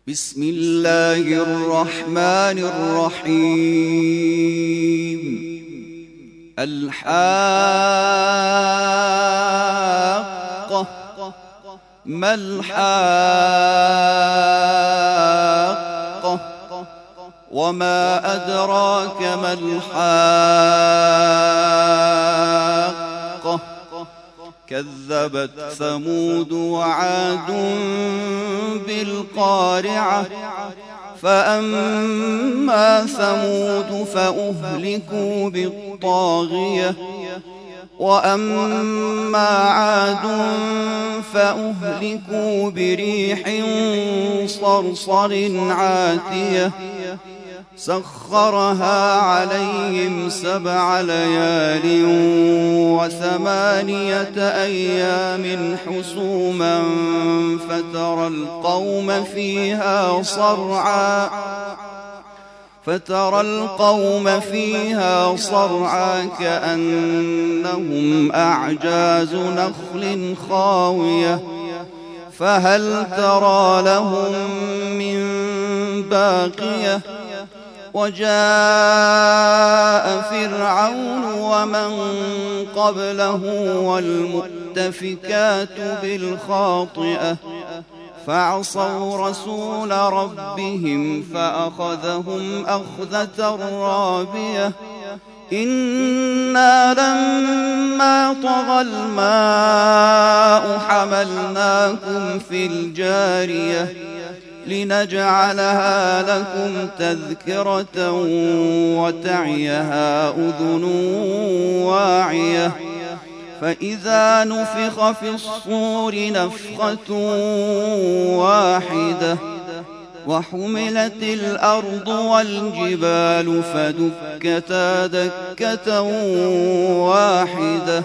بسم الله الرحمن الرحيم. الحاقة ما الحاقة وما أدراك ما الحاقة كذبت ثمود وعاد بالقارعة فأما ثمود فأهلكوا بالطاغية وأما عاد فأهلكوا بريح صرصر عاتية سخرها عليهم 7 ليال و8 أيام حسوما فترى القوم فيها صرعى كأنهم أعجاز نخل خاوية فهل ترى لهم من باقية وجاء فرعون ومن قبله والمؤتفكات بالخاطئة فعصوا رسول ربهم فأخذهم أخذة رابية إنا لما طغى الماء حملناكم في الجارية لنجعلها لكم تذكرة وتعيها أذن واعية فإذا نفخ في الصور نفخة واحدة وحملت الأرض والجبال فدكتا دكة واحدة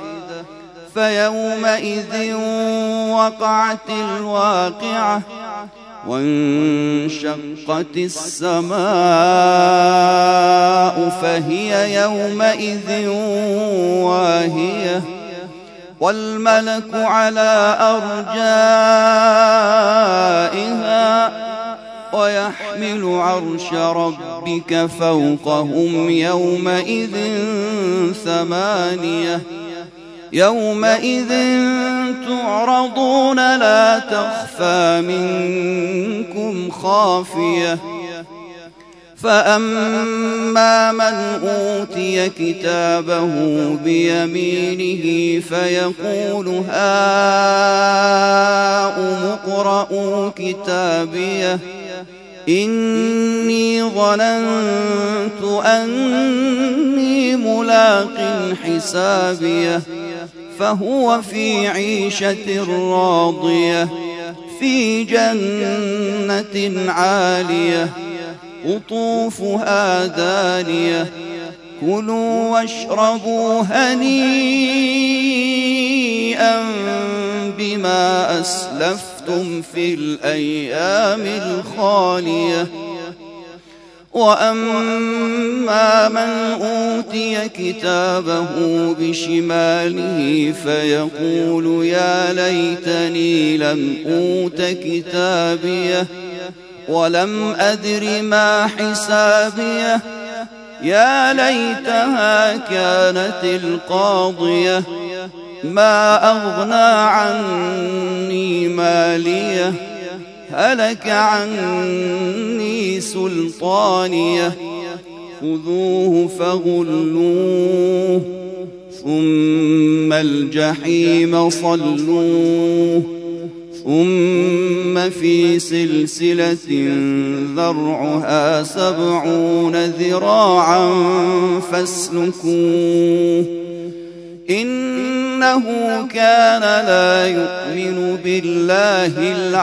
فيومئذ وقعت الواقعة وانشقت السماء فهي يومئذ واهية والملك على أرجائها ويحمل عرش ربك فوقهم يومئذ 8 يومئذ تعرضون لا تخفى منكم خافية فأما من أوتي كتابه بيمينه فيقول هاؤم اقرءوا كتابيه إني ظننت أني ملاق حسابيه فهو في عيشة راضية في جنة عالية قطوفها دانية كلوا واشربوا هنيئا بما أسلفتم في الأيام الخالية وأما من أوتي كتابه بشماله فيقول يا ليتني لم أوت كتابيه ولم أدر ما حسابيه يا ليتها كانت القاضية ما أغنى عني ماليه هلك عني سلطانيه خذوه فغلوه ثم الجحيم صلوه ثم في سلسلة ذرعها 70 ذراعا فاسلكوه إنه كان لا يؤمن بالله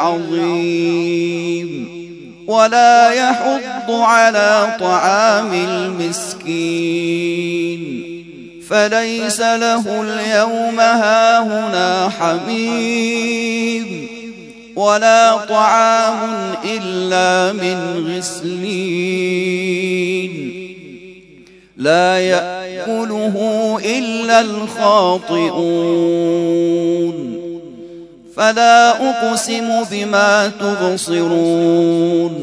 العظيم ولا يحض على طعام المسكين فليس له اليوم هاهنا حميم ولا طعام إلا من غسلين لا يأكله إلا الخاطئون فلا أقسم بما تبصرون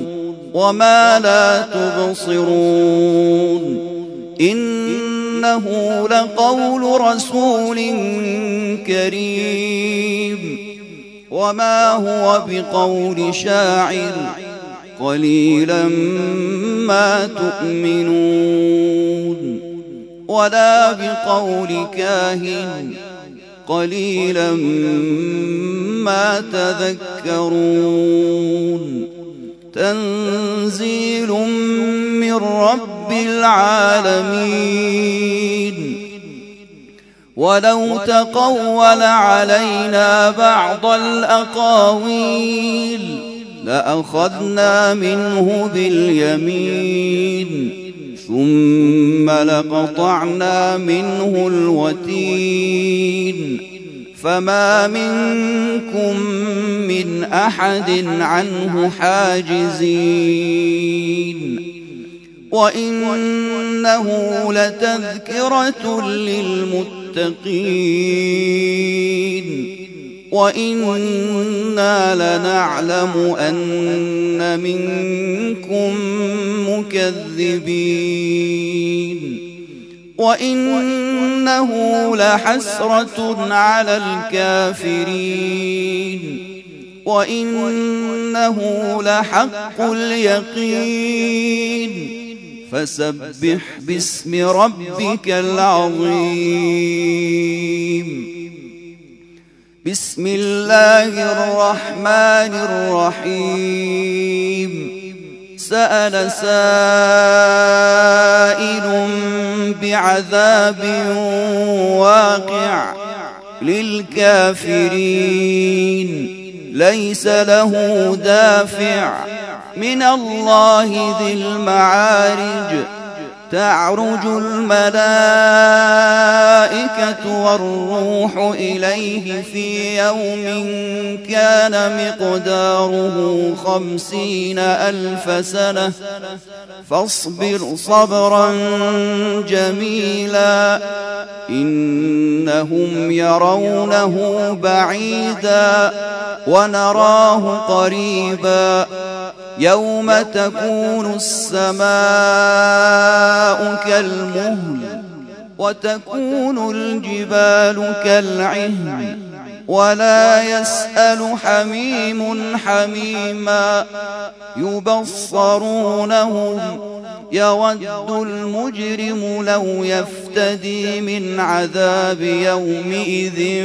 وما لا تبصرون إنه لقول رسول كريم وما هو بقول شاعر قليلا ما تؤمنون ولا بقول كاهن قليلا ما تذكرون تنزيل من رب العالمين ولو تقول علينا بعض الأقاويل لأخذنا منه باليمين ثم لقطعنا منه الوتين فما منكم من أحد عنه حاجزين وإنه لتذكرة للمتقين وإنا لنعلم أن منكم مكذبين وإنه لحسرة على الكافرين وإنه لحق اليقين فسبح باسم ربك العظيم بسم الله الرحمن الرحيم سأل سائل بعذاب واقع للكافرين ليس له دافع من الله ذي المعارج تعرج الملائكة والروح إليه في يوم كان مقداره 50,000 سنة فاصبر صبرا جميلا إنهم يرونه بعيدا ونراه قريبا يوم تكون السماء كالمهل وتكون الجبال كالعهن ولا يسأل حميم حميما يبصرونهم يود المجرم لو يفتدي من عذاب يومئذ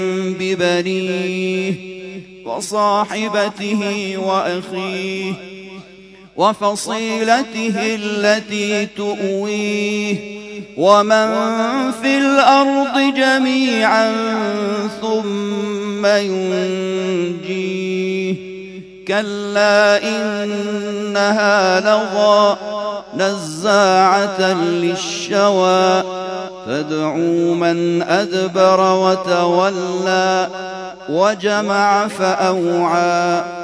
ببنيه وصاحبته وأخيه وفصيلته التي تؤويه ومن في الأرض جميعا ثم ينجيه كلا إنها لظى نزاعة للشوى تدعو من أدبر وتولى وجمع فأوعى